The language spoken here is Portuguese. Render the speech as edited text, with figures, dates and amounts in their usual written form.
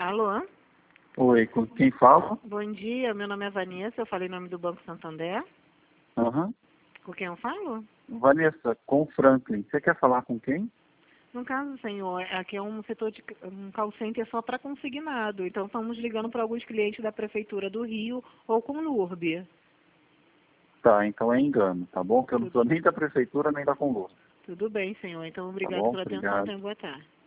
Alô? Oi, com quem fala? Bom dia, meu nome é Vanessa, eu falei em nome do Banco Santander. Aham. Com quem eu falo? Vanessa, com Franklin. Você quer falar com quem? No caso, senhor, aqui é um setor de um call center só para consignado. Então estamos ligando para alguns clientes da Prefeitura do Rio ou com Lurbe. Tá, então é engano, tá bom? Que eu não Tudo, sou nem da prefeitura nem da Conlur. tudo bem, senhor. Então Tá obrigado bom? pela atenção. Obrigado. Tenha boa tarde.